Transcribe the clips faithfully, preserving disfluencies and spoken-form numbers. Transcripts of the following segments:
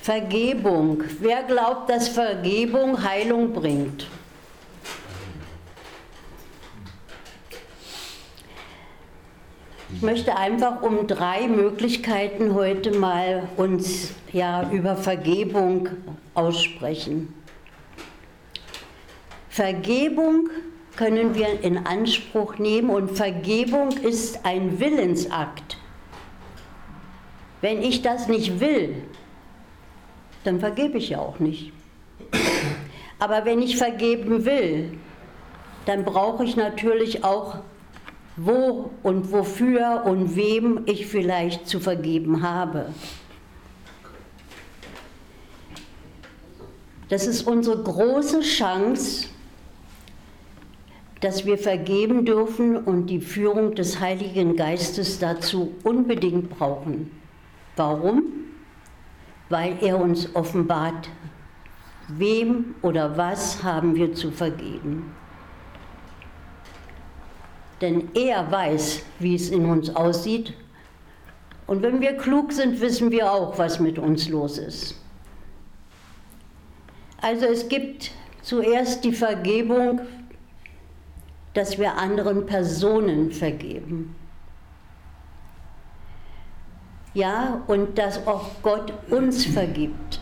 Vergebung. Wer glaubt, dass Vergebung Heilung bringt? Ich möchte einfach um drei Möglichkeiten heute mal uns ja über Vergebung aussprechen. Vergebung können wir in Anspruch nehmen und Vergebung ist ein Willensakt. Wenn ich das nicht will, dann vergebe ich ja auch nicht. Aber wenn ich vergeben will, dann brauche ich natürlich auch, wo und wofür und wem ich vielleicht zu vergeben habe. Das ist unsere große Chance, dass wir vergeben dürfen und die Führung des Heiligen Geistes dazu unbedingt brauchen. Warum? Weil er uns offenbart, wem oder was haben wir zu vergeben. Denn er weiß, wie es in uns aussieht. Und wenn wir klug sind, wissen wir auch, was mit uns los ist. Also es gibt zuerst die Vergebung, dass wir anderen Personen vergeben. Ja, und dass auch Gott uns vergibt.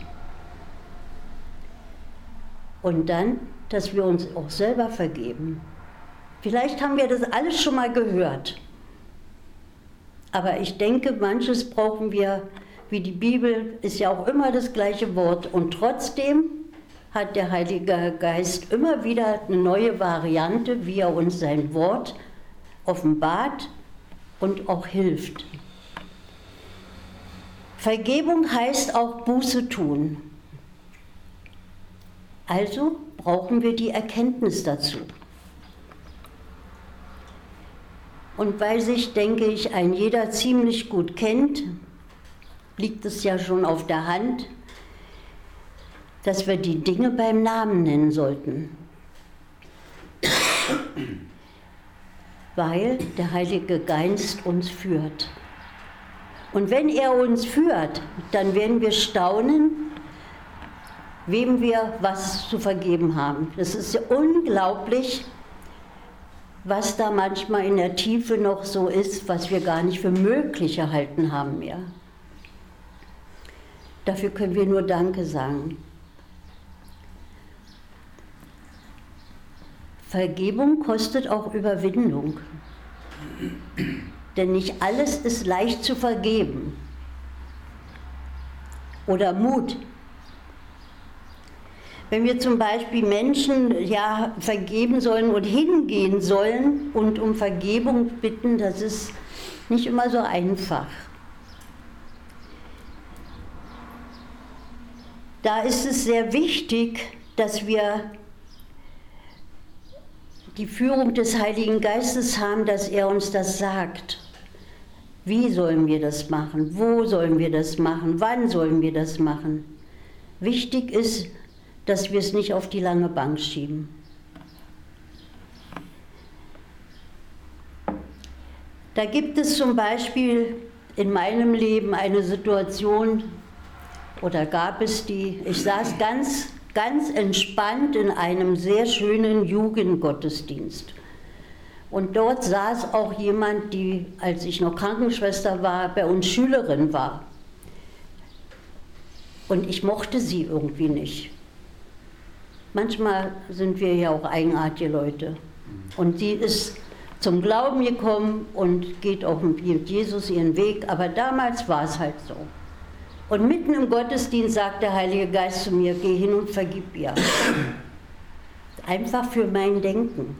Und dann, dass wir uns auch selber vergeben. Vielleicht haben wir das alles schon mal gehört. Aber ich denke, manches brauchen wir, wie die Bibel, ist ja auch immer das gleiche Wort. Und trotzdem hat der Heilige Geist immer wieder eine neue Variante, wie er uns sein Wort offenbart und auch hilft. Vergebung heißt auch Buße tun. Also brauchen wir die Erkenntnis dazu. Und weil sich, denke ich, ein jeder ziemlich gut kennt, liegt es ja schon auf der Hand, dass wir die Dinge beim Namen nennen sollten. Weil der Heilige Geist uns führt. Und wenn er uns führt, dann werden wir staunen, wem wir was zu vergeben haben. Das ist unglaublich, was da manchmal in der Tiefe noch so ist, was wir gar nicht für möglich erhalten haben mehr. Dafür können wir nur Danke sagen. Vergebung kostet auch Überwindung. Denn nicht alles ist leicht zu vergeben. Oder Mut. Wenn wir zum Beispiel Menschen ja, vergeben sollen und hingehen sollen und um Vergebung bitten, das ist nicht immer so einfach. Da ist es sehr wichtig, dass wir die Führung des Heiligen Geistes haben, dass er uns das sagt. Wie sollen wir das machen? Wo sollen wir das machen? Wann sollen wir das machen? Wichtig ist, dass wir es nicht auf die lange Bank schieben. Da gibt es zum Beispiel in meinem Leben eine Situation, oder gab es die, ich saß ganz, ganz entspannt in einem sehr schönen Jugendgottesdienst. Und dort saß auch jemand, die, als ich noch Krankenschwester war, bei uns Schülerin war. Und ich mochte sie irgendwie nicht. Manchmal sind wir ja auch eigenartige Leute. Und sie ist zum Glauben gekommen und geht auch mit Jesus ihren Weg, aber damals war es halt so. Und mitten im Gottesdienst sagt der Heilige Geist zu mir, geh hin und vergib ihr. Einfach für mein Denken.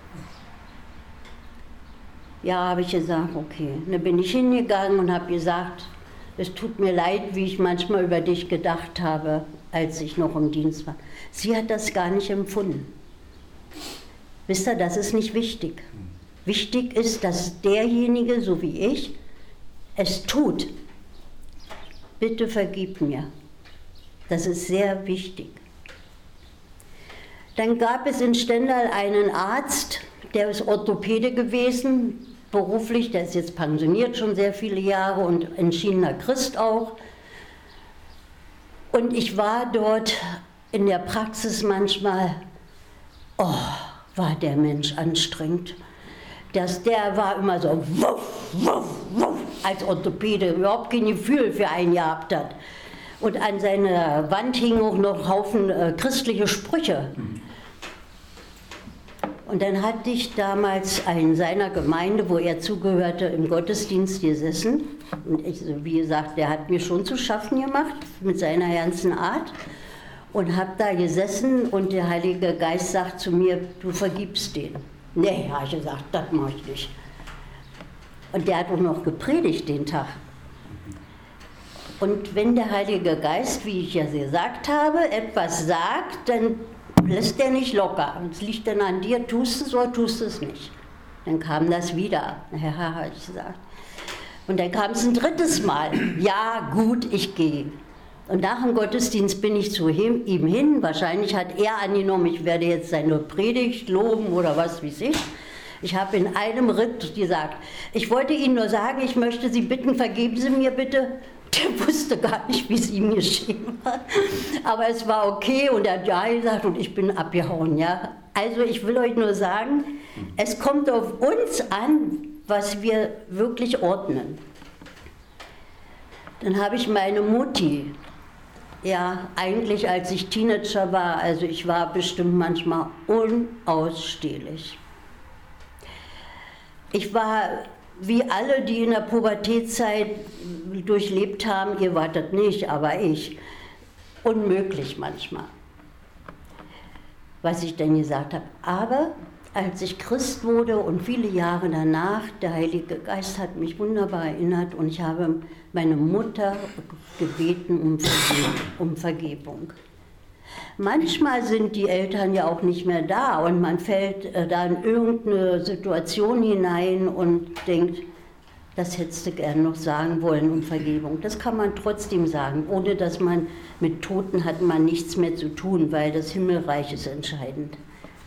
Ja, habe ich gesagt, okay. Und dann bin ich hingegangen und habe gesagt, es tut mir leid, wie ich manchmal über dich gedacht habe, als ich noch im Dienst war. Sie hat das gar nicht empfunden. Wisst ihr, das ist nicht wichtig. Wichtig ist, dass derjenige, so wie ich, es tut. Bitte vergib mir. Das ist sehr wichtig. Dann gab es in Stendal einen Arzt, der ist Orthopäde gewesen, beruflich, der ist jetzt pensioniert schon sehr viele Jahre und entschiedener Christ auch. Und ich war dort in der Praxis manchmal, oh, war der Mensch anstrengend. Das, der war immer so, wuff, wuff, wuff, als Orthopäde, überhaupt kein Gefühl für einen gehabt hat. Und an seiner Wand hingen auch noch Haufen äh, christliche Sprüche. Und dann hatte ich damals einen seiner Gemeinde, wo er zugehörte, im Gottesdienst gesessen. Und ich, wie gesagt, der hat mir schon zu schaffen gemacht mit seiner ganzen Art. Und habe da gesessen und der Heilige Geist sagt zu mir, du vergibst den. Nee, habe ich gesagt, das mache ich nicht. Und der hat auch noch gepredigt den Tag. Und wenn der Heilige Geist, wie ich ja gesagt habe, etwas sagt, dann lässt er nicht locker. Es liegt dann an dir, tust es oder tust es nicht. Dann kam das wieder. Ja, habe ich gesagt. Und dann kam es ein drittes Mal. Ja, gut, ich gehe. Und nach dem Gottesdienst bin ich zu ihm hin. Wahrscheinlich hat er angenommen, ich werde jetzt seine Predigt loben oder was weiß ich. Ich habe in einem Ritt gesagt, ich wollte Ihnen nur sagen, ich möchte Sie bitten, vergeben Sie mir bitte. Der wusste gar nicht, wie es ihm geschehen war. Aber es war okay und er hat ja gesagt und ich bin abgehauen. Ja? Also ich will euch nur sagen, es kommt auf uns an, was wir wirklich ordnen. Dann habe ich meine Mutti, ja, eigentlich als ich Teenager war, also ich war bestimmt manchmal unausstehlich. Ich war, wie alle, die in der Pubertätzeit durchlebt haben, ihr wart das nicht, aber ich, unmöglich manchmal, was ich denn gesagt habe. Aber als ich Christ wurde und viele Jahre danach, der Heilige Geist hat mich wunderbar erinnert und ich habe meine Mutter gebeten um Vergebung. Um Vergebung. Manchmal sind die Eltern ja auch nicht mehr da und man fällt äh, da in irgendeine Situation hinein und denkt, das hättest du gern noch sagen wollen um Vergebung. Das kann man trotzdem sagen, ohne dass man mit Toten hat man nichts mehr zu tun, weil das Himmelreich ist entscheidend.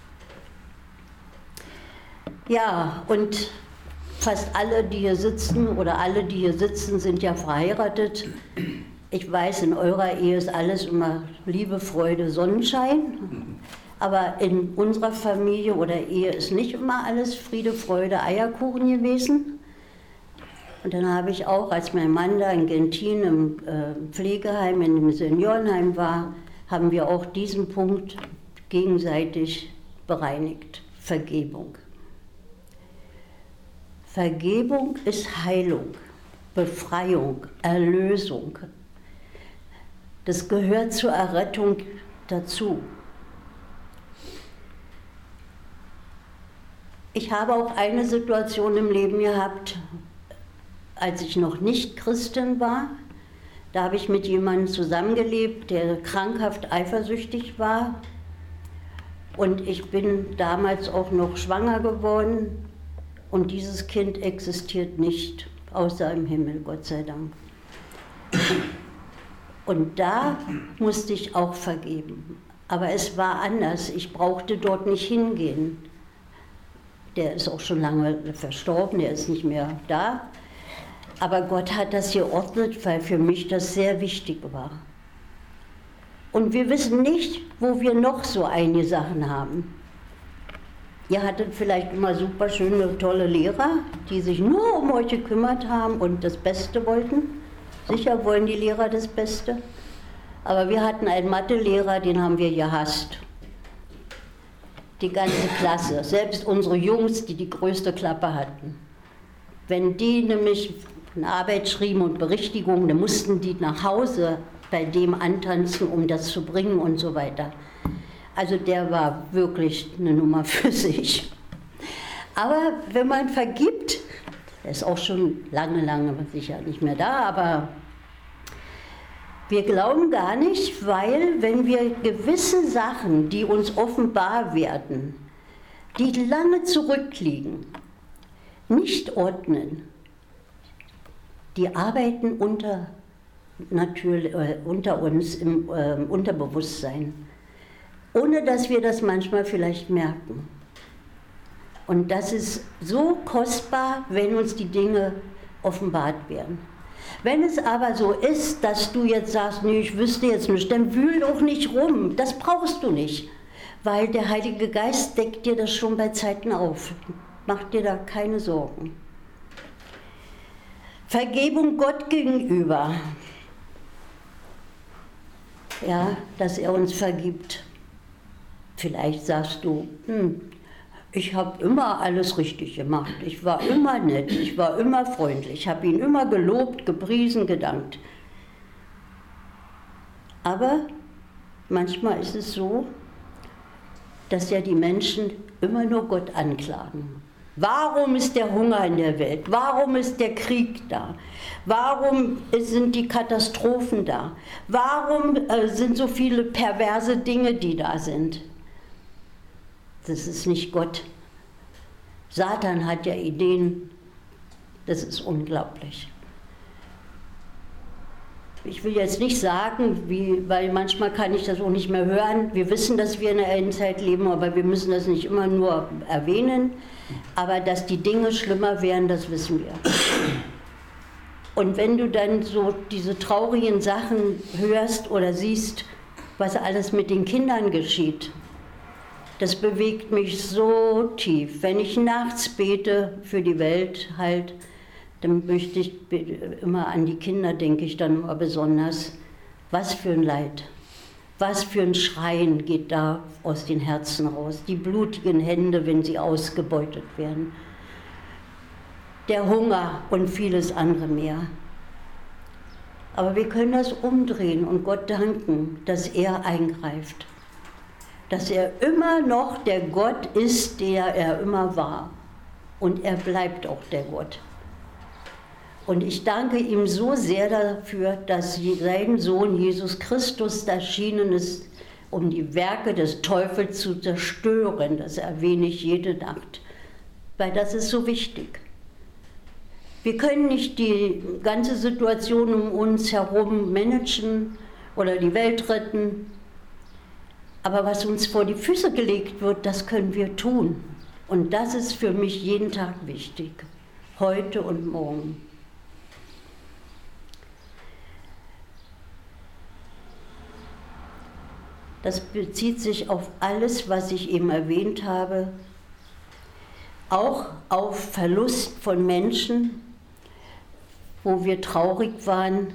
Ja, und fast alle, die hier sitzen, oder alle, die hier sitzen, sind ja verheiratet. Ich weiß, in eurer Ehe ist alles immer Liebe, Freude, Sonnenschein. Aber in unserer Familie oder Ehe ist nicht immer alles Friede, Freude, Eierkuchen gewesen. Und dann habe ich auch, als mein Mann da in Gentin im äh, Pflegeheim, in dem Seniorenheim war, haben wir auch diesen Punkt gegenseitig bereinigt. Vergebung. Vergebung ist Heilung, Befreiung, Erlösung. Das gehört zur Errettung dazu. Ich habe auch eine Situation im Leben gehabt, als ich noch nicht Christin war. Da habe ich mit jemandem zusammengelebt, der krankhaft eifersüchtig war. Und ich bin damals auch noch schwanger geworden. Und dieses Kind existiert nicht, außer im Himmel, Gott sei Dank. Und da musste ich auch vergeben. Aber es war anders, ich brauchte dort nicht hingehen. Der ist auch schon lange verstorben, der ist nicht mehr da. Aber Gott hat das geordnet, weil für mich das sehr wichtig war. Und wir wissen nicht, wo wir noch so einige Sachen haben. Ihr hattet vielleicht immer super schöne, tolle Lehrer, die sich nur um euch gekümmert haben und das Beste wollten. Sicher wollen die Lehrer das Beste. Aber wir hatten einen Mathelehrer, den haben wir gehasst. Die ganze Klasse, selbst unsere Jungs, die die größte Klappe hatten. Wenn die nämlich eine Arbeit schrieben und Berichtigungen, dann mussten die nach Hause bei dem antanzen, um das zu bringen und so weiter. Also der war wirklich eine Nummer für sich. Aber wenn man vergibt, er ist auch schon lange, lange sicher nicht mehr da, aber wir glauben gar nicht, weil wenn wir gewisse Sachen, die uns offenbar werden, die lange zurückliegen, nicht ordnen, die arbeiten unter, natürlich, äh, unter uns im äh, Unterbewusstsein, ohne dass wir das manchmal vielleicht merken. Und das ist so kostbar, wenn uns die Dinge offenbart werden. Wenn es aber so ist, dass du jetzt sagst, nee, ich wüsste jetzt nicht, dann wühl doch nicht rum. Das brauchst du nicht, weil der Heilige Geist deckt dir das schon bei Zeiten auf. Mach dir da keine Sorgen. Vergebung Gott gegenüber. Ja, dass er uns vergibt. Vielleicht sagst du, hm, ich habe immer alles richtig gemacht. Ich war immer nett, ich war immer freundlich, ich habe ihn immer gelobt, gepriesen, gedankt. Aber manchmal ist es so, dass ja die Menschen immer nur Gott anklagen. Warum ist der Hunger in der Welt? Warum ist der Krieg da? Warum sind die Katastrophen da? Warum äh, sind so viele perverse Dinge, die da sind? Das ist nicht Gott. Satan hat ja Ideen, das ist unglaublich. Ich will jetzt nicht sagen, wie, weil manchmal kann ich das auch nicht mehr hören. Wir wissen, dass wir in der Endzeit leben, aber wir müssen das nicht immer nur erwähnen. Aber dass die Dinge schlimmer werden, das wissen wir. Und wenn du dann so diese traurigen Sachen hörst oder siehst, was alles mit den Kindern geschieht, das bewegt mich so tief. Wenn ich nachts bete für die Welt halt, dann möchte ich immer an die Kinder, denke ich dann immer besonders. Was für ein Leid, was für ein Schreien geht da aus den Herzen raus. Die blutigen Hände, wenn sie ausgebeutet werden. Der Hunger und vieles andere mehr. Aber wir können das umdrehen und Gott danken, dass er eingreift. Dass er immer noch der Gott ist, der er immer war. Und er bleibt auch der Gott. Und ich danke ihm so sehr dafür, dass sein Sohn Jesus Christus erschienen ist, um die Werke des Teufels zu zerstören. Das erwähne ich jede Nacht, weil das ist so wichtig. Wir können nicht die ganze Situation um uns herum managen oder die Welt retten, aber was uns vor die Füße gelegt wird, das können wir tun. Und das ist für mich jeden Tag wichtig, heute und morgen. Das bezieht sich auf alles, was ich eben erwähnt habe, auch auf Verlust von Menschen, wo wir traurig waren,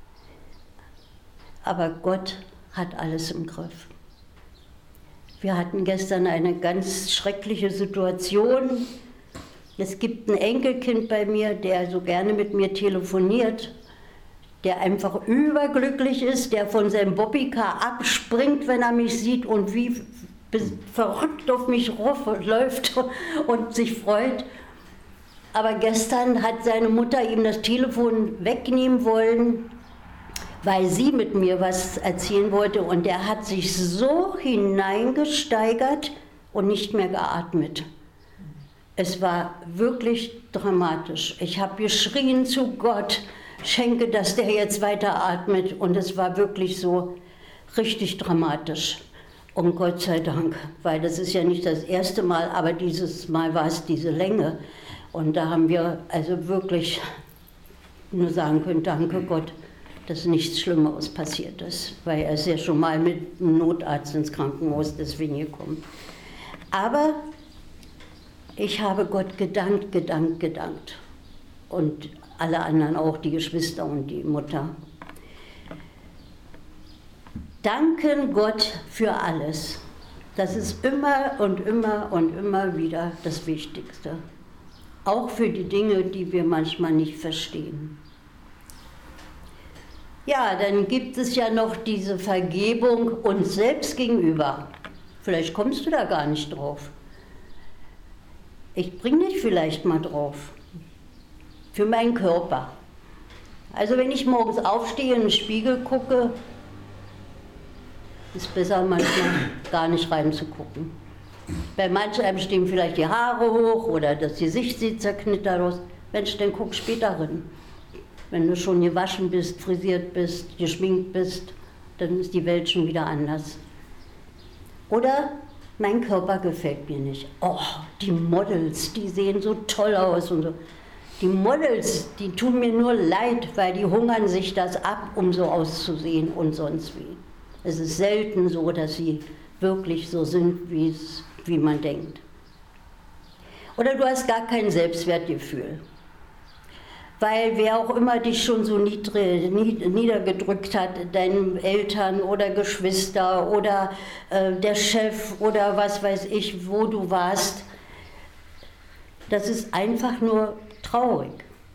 aber Gott hat alles im Griff. Wir hatten gestern eine ganz schreckliche Situation. Es gibt ein Enkelkind bei mir, der so gerne mit mir telefoniert, der einfach überglücklich ist, der von seinem Bobbycar abspringt, wenn er mich sieht und wie verrückt auf mich läuft und sich freut. Aber gestern hat seine Mutter ihm das Telefon wegnehmen wollen, weil sie mit mir was erzählen wollte, und er hat sich so hineingesteigert und nicht mehr geatmet. Es war wirklich dramatisch. Ich habe geschrien zu Gott, schenke, dass der jetzt weiter atmet, und es war wirklich so richtig dramatisch. Und Gott sei Dank, weil das ist ja nicht das erste Mal, aber dieses Mal war es diese Länge. Und da haben wir also wirklich nur sagen können, danke Gott, dass nichts Schlimmeres passiert ist, weil er ist ja schon mal mit einem Notarzt ins Krankenhaus deswegen gekommen. Aber ich habe Gott gedankt, gedankt, gedankt. Und alle anderen auch, die Geschwister und die Mutter. Danken Gott für alles. Das ist immer und immer und immer wieder das Wichtigste. Auch für die Dinge, die wir manchmal nicht verstehen. Ja, dann gibt es ja noch diese Vergebung uns selbst gegenüber. Vielleicht kommst du da gar nicht drauf. Ich bringe dich vielleicht mal drauf. Für meinen Körper. Also wenn ich morgens aufstehe und in den Spiegel gucke, ist besser manchmal gar nicht reinzugucken. Bei manchen einem stehen vielleicht die Haare hoch oder das Gesicht sieht zerknittert aus. Mensch, dann guck später rein. Wenn du schon gewaschen bist, frisiert bist, geschminkt bist, dann ist die Welt schon wieder anders. Oder mein Körper gefällt mir nicht. Oh, die Models, die sehen so toll aus und so. Die Models, die tun mir nur leid, weil die hungern sich das ab, um so auszusehen und sonst wie. Es ist selten so, dass sie wirklich so sind, wie es, wie man denkt. Oder du hast gar kein Selbstwertgefühl. Weil wer auch immer dich schon so niedrig, niedergedrückt hat, deinen Eltern oder Geschwister oder äh, der Chef oder was weiß ich, wo du warst, das ist einfach nur traurig.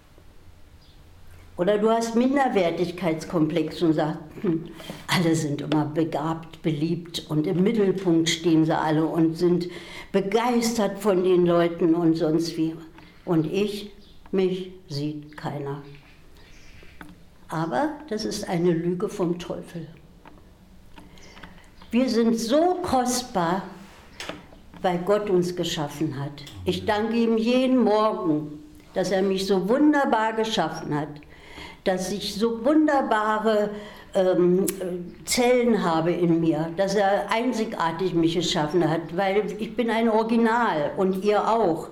Oder du hast Minderwertigkeitskomplex und sagst, hm, alle sind immer begabt, beliebt und im Mittelpunkt stehen sie alle und sind begeistert von den Leuten und sonst wie. Und ich, mich sieht keiner. Aber das ist eine Lüge vom Teufel. Wir sind so kostbar, weil Gott uns geschaffen hat. Ich danke ihm jeden Morgen, dass er mich so wunderbar geschaffen hat, dass ich so wunderbare ähm, Zellen habe in mir, dass er einzigartig mich geschaffen hat, weil ich bin ein Original und ihr auch.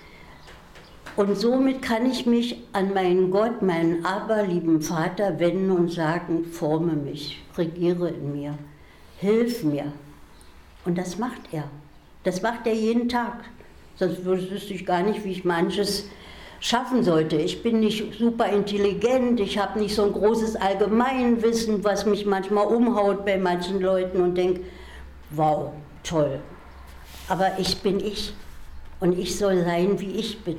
Und somit kann ich mich an meinen Gott, meinen aberlieben Vater wenden und sagen, forme mich, regiere in mir, hilf mir. Und das macht er. Das macht er jeden Tag. Sonst wüsste ich gar nicht, wie ich manches schaffen sollte. Ich bin nicht super intelligent, ich habe nicht so ein großes Allgemeinwissen, was mich manchmal umhaut bei manchen Leuten und denke, wow, toll. Aber ich bin ich und ich soll sein, wie ich bin.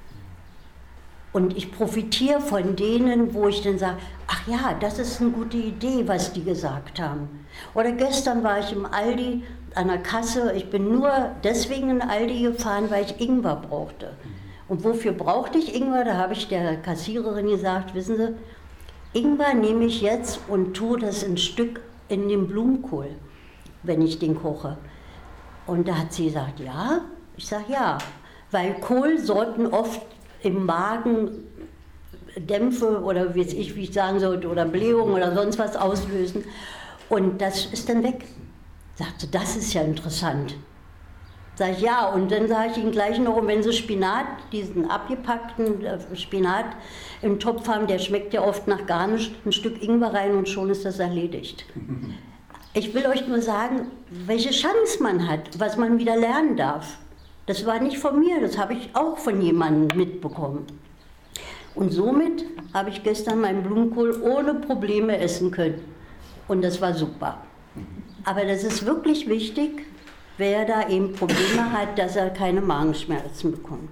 Und ich profitiere von denen, wo ich dann sage, ach ja, das ist eine gute Idee, was die gesagt haben. Oder gestern war ich im Aldi an der Kasse, ich bin nur deswegen in Aldi gefahren, weil ich Ingwer brauchte. Und wofür brauchte ich Ingwer? Da habe ich der Kassiererin gesagt, wissen Sie, Ingwer nehme ich jetzt und tue das ein Stück in den Blumenkohl, wenn ich den koche. Und da hat sie gesagt, ja? Ich sage, ja, weil Kohlsorten oft im Magen Dämpfe oder wie ich, wie ich sagen sollte, oder Blähungen oder sonst was auslösen. Und das ist dann weg. Sagte, das ist ja interessant. Sag ich, ja, und dann sage ich Ihnen gleich noch, und wenn Sie Spinat, diesen abgepackten Spinat im Topf haben, der schmeckt ja oft nach gar nichts, ein Stück Ingwer rein und schon ist das erledigt. Ich will euch nur sagen, welche Chance man hat, was man wieder lernen darf. Das war nicht von mir, das habe ich auch von jemandem mitbekommen. Und somit habe ich gestern meinen Blumenkohl ohne Probleme essen können. Und das war super. Aber das ist wirklich wichtig, wer da eben Probleme hat, dass er keine Magenschmerzen bekommt.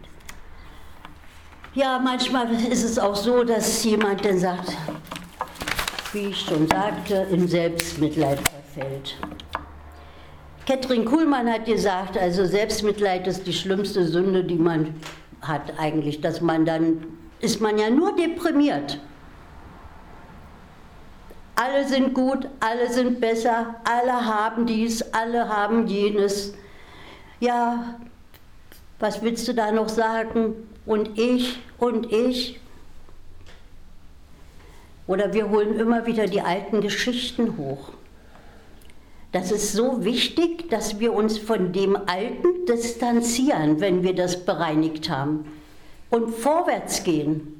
Ja, manchmal ist es auch so, dass jemand dann sagt, wie ich schon sagte, in Selbstmitleid verfällt. Katrin Kuhlmann hat gesagt, also Selbstmitleid ist die schlimmste Sünde, die man hat eigentlich, dass man dann, ist man ja nur deprimiert. Alle sind gut, alle sind besser, alle haben dies, alle haben jenes. Ja, was willst du da noch sagen? Und ich, und ich. Oder wir holen immer wieder die alten Geschichten hoch. Das ist so wichtig, dass wir uns von dem Alten distanzieren, wenn wir das bereinigt haben. Und vorwärts gehen.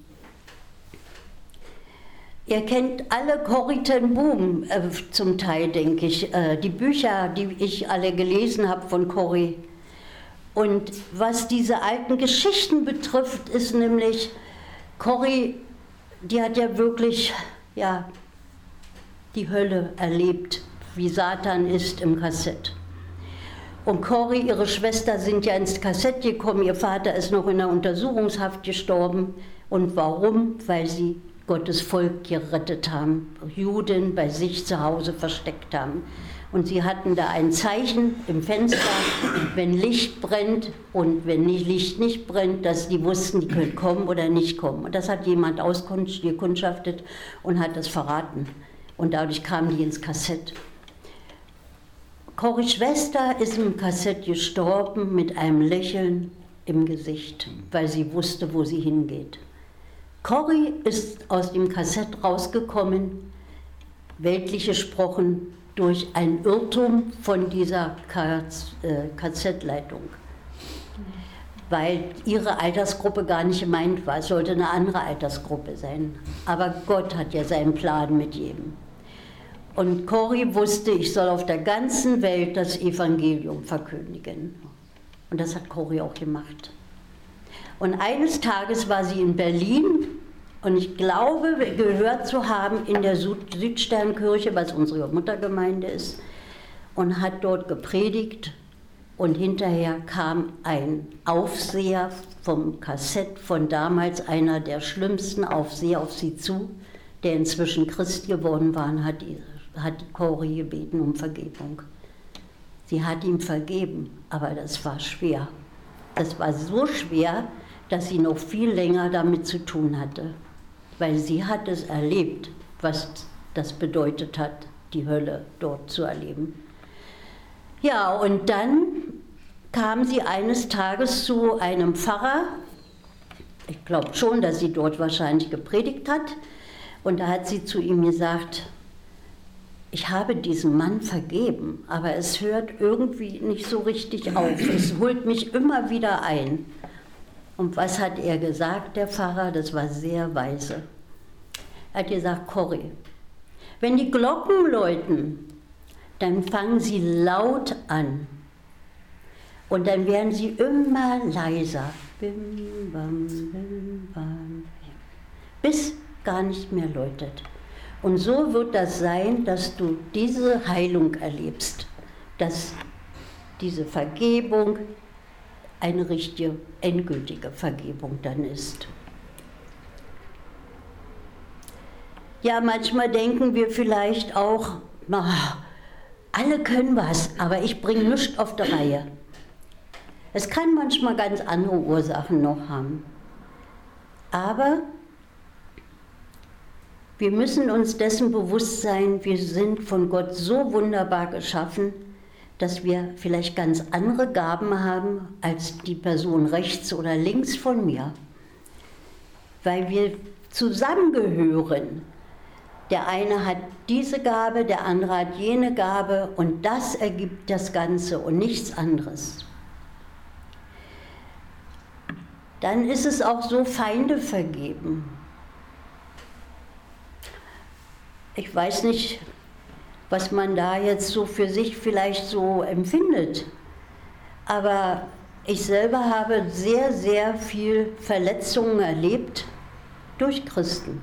Ihr kennt alle Corrie ten Boom äh, zum Teil, denke ich, äh, die Bücher, die ich alle gelesen habe von Corrie. Und was diese alten Geschichten betrifft, ist nämlich, Corrie, die hat ja wirklich ja, die Hölle erlebt, wie Satan ist im K Z. Und Corrie, ihre Schwester, sind ja ins K Z gekommen, ihr Vater ist noch in der Untersuchungshaft gestorben. Und warum? Weil sie Gottes Volk gerettet haben, Juden bei sich zu Hause versteckt haben. Und sie hatten da ein Zeichen im Fenster, wenn Licht brennt und wenn Licht nicht brennt, dass die wussten, die können kommen oder nicht kommen. Und das hat jemand ausgekundschaftet und hat das verraten. Und dadurch kamen die ins K Z. Corries Schwester ist im K Z gestorben mit einem Lächeln im Gesicht, weil sie wusste, wo sie hingeht. Corrie ist aus dem K Z rausgekommen, weltlich gesprochen, durch einen Irrtum von dieser K Z-Leitung. weil ihre Altersgruppe gar nicht gemeint war. Es sollte eine andere Altersgruppe sein. Aber Gott hat ja seinen Plan mit jedem. Und Corrie wusste, ich soll auf der ganzen Welt das Evangelium verkündigen. Und das hat Corrie auch gemacht. Und eines Tages war sie in Berlin und ich glaube, gehört zu haben in der Südsternkirche, was unsere Muttergemeinde ist, und hat dort gepredigt. Und hinterher kam ein Aufseher vom Kassett von damals, einer der schlimmsten Aufseher, auf sie zu, der inzwischen Christ geworden war und hat die hat die Corrie gebeten um Vergebung. Sie hat ihm vergeben, aber das war schwer. Das war so schwer, dass sie noch viel länger damit zu tun hatte, weil sie hat es erlebt, was das bedeutet hat, die Hölle dort zu erleben. Ja, und dann kam sie eines Tages zu einem Pfarrer, ich glaube schon, dass sie dort wahrscheinlich gepredigt hat, und da hat sie zu ihm gesagt, ich habe diesem Mann vergeben, aber es hört irgendwie nicht so richtig auf. Es holt mich immer wieder ein. Und was hat er gesagt, der Pfarrer? Das war sehr weise. Er hat gesagt, Corrie, wenn die Glocken läuten, dann fangen sie laut an. Und dann werden sie immer leiser. Bim, bam, bim, bam, bis gar nicht mehr läutet. Und so wird das sein, dass du diese Heilung erlebst, dass diese Vergebung eine richtige, endgültige Vergebung dann ist. Ja, manchmal denken wir vielleicht auch, na, alle können was, aber ich bringe nichts auf die Reihe. Es kann manchmal ganz andere Ursachen noch haben. Aber wir müssen uns dessen bewusst sein, wir sind von Gott so wunderbar geschaffen, dass wir vielleicht ganz andere Gaben haben als die Person rechts oder links von mir. Weil wir zusammengehören. Der eine hat diese Gabe, der andere hat jene Gabe und das ergibt das Ganze und nichts anderes. Dann ist es auch so, Feinde vergeben. Ich weiß nicht, was man da jetzt so für sich vielleicht so empfindet, aber ich selber habe sehr, sehr viel Verletzungen erlebt durch Christen.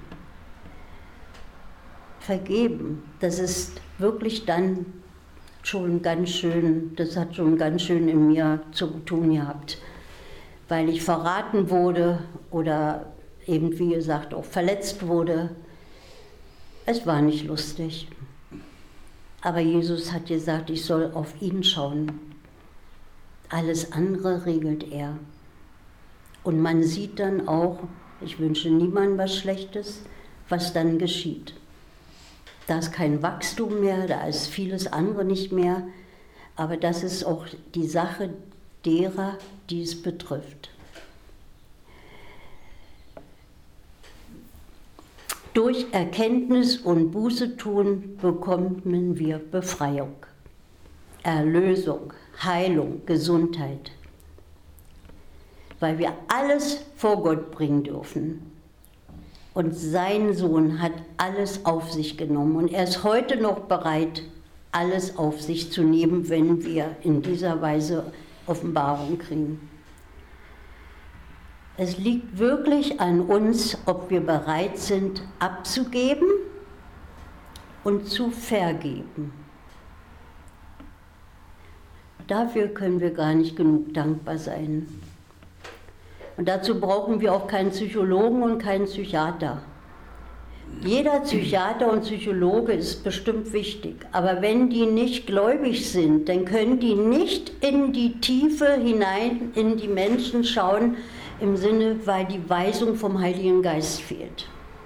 Vergeben, das ist wirklich dann schon ganz schön, das hat schon ganz schön in mir zu tun gehabt, weil ich verraten wurde oder eben, wie gesagt, auch verletzt wurde. Es war nicht lustig. Aber Jesus hat gesagt, ich soll auf ihn schauen. Alles andere regelt er. Und man sieht dann auch, ich wünsche niemandem was Schlechtes, was dann geschieht. Da ist kein Wachstum mehr, da ist vieles andere nicht mehr. Aber das ist auch die Sache derer, die es betrifft. Durch Erkenntnis und Bußetun bekommen wir Befreiung, Erlösung, Heilung, Gesundheit, weil wir alles vor Gott bringen dürfen. Und sein Sohn hat alles auf sich genommen und er ist heute noch bereit, alles auf sich zu nehmen, wenn wir in dieser Weise Offenbarung kriegen. Es liegt wirklich an uns, ob wir bereit sind, abzugeben und zu vergeben. Dafür können wir gar nicht genug dankbar sein. Und dazu brauchen wir auch keinen Psychologen und keinen Psychiater. Jeder Psychiater und Psychologe ist bestimmt wichtig, aber wenn die nicht gläubig sind, dann können die nicht in die Tiefe hinein, in die Menschen schauen, im Sinne, weil die Weisung vom Heiligen Geist fehlt.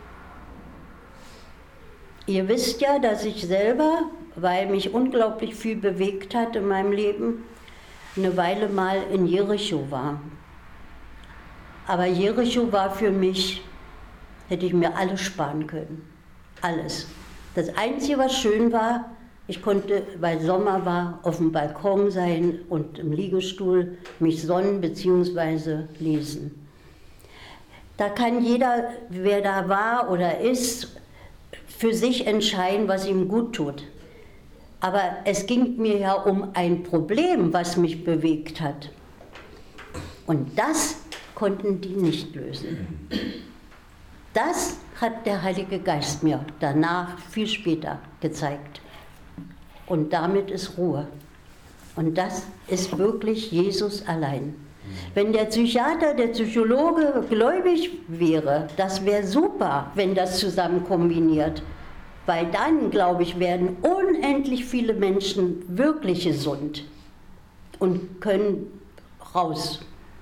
Ihr wisst ja, dass ich selber, weil mich unglaublich viel bewegt hat in meinem Leben, eine Weile mal in Jericho war. Aber Jericho war für mich, hätte ich mir alles sparen können. Alles. Das Einzige, was schön war, Ich konnte, weil Sommer war, auf dem Balkon sein und im Liegestuhl mich sonnen bzw. lesen. Da kann jeder, wer da war oder ist, für sich entscheiden, was ihm gut tut. Aber es ging mir ja um ein Problem, was mich bewegt hat. Und das konnten die nicht lösen. Das hat der Heilige Geist mir danach, viel später, gezeigt. Und damit ist Ruhe. Und das ist wirklich Jesus allein. Wenn der Psychiater, der Psychologe gläubig wäre, das wäre super, wenn das zusammen kombiniert. Weil dann, glaube ich, werden unendlich viele Menschen wirklich gesund und können raus.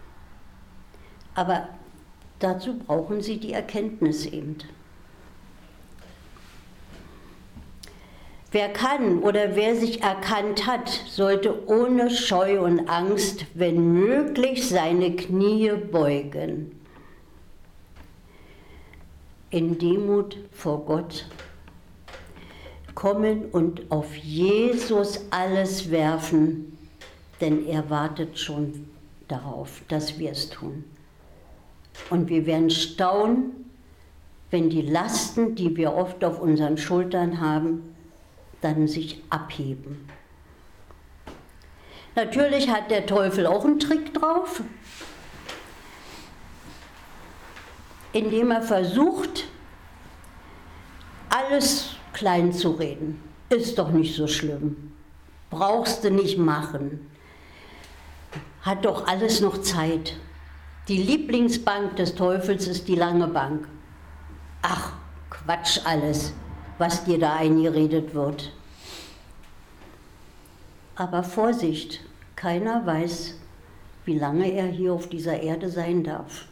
Aber dazu brauchen sie die Erkenntnis eben. Wer kann oder wer sich erkannt hat, sollte ohne Scheu und Angst, wenn möglich, seine Knie beugen. In Demut vor Gott kommen und auf Jesus alles werfen, denn er wartet schon darauf, dass wir es tun. Und wir werden staunen, wenn die Lasten, die wir oft auf unseren Schultern haben, dann sich abheben. Natürlich hat der Teufel auch einen Trick drauf, indem er versucht, alles klein zu reden. Ist doch nicht so schlimm. Brauchst du nicht machen. Hat doch alles noch Zeit. Die Lieblingsbank des Teufels ist die lange Bank. Ach, Quatsch alles, was dir da eingeredet wird. Aber Vorsicht, keiner weiß, wie lange er hier auf dieser Erde sein darf.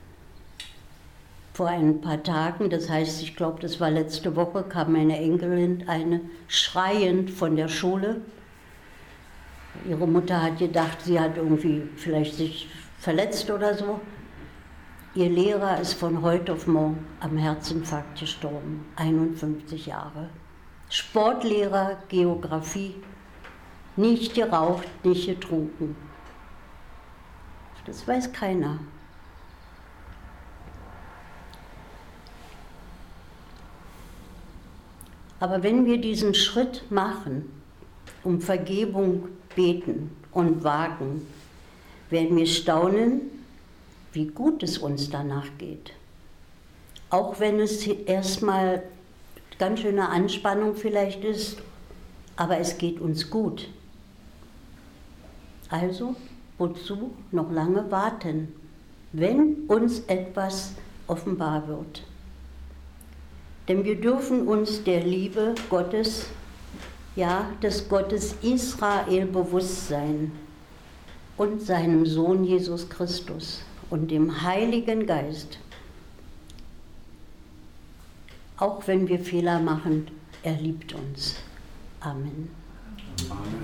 Vor ein paar Tagen, das heißt, ich glaube, das war letzte Woche, kam meine Enkelin, eine schreiend von der Schule. Ihre Mutter hat gedacht, sie hat irgendwie vielleicht sich verletzt oder so. Ihr Lehrer ist von heute auf morgen am Herzinfarkt gestorben, einundfünfzig Jahre. Sportlehrer, Geografie, nicht geraucht, nicht getrunken. Das weiß keiner. Aber wenn wir diesen Schritt machen, um Vergebung beten und wagen, werden wir staunen, wie gut es uns danach geht. Auch wenn es erstmal ganz schöne Anspannung vielleicht ist, aber es geht uns gut. Also, wozu noch lange warten, wenn uns etwas offenbar wird? Denn wir dürfen uns der Liebe Gottes, ja, des Gottes Israel bewusst sein und seinem Sohn Jesus Christus und dem Heiligen Geist. Auch wenn wir Fehler machen, er liebt uns. Amen. Amen.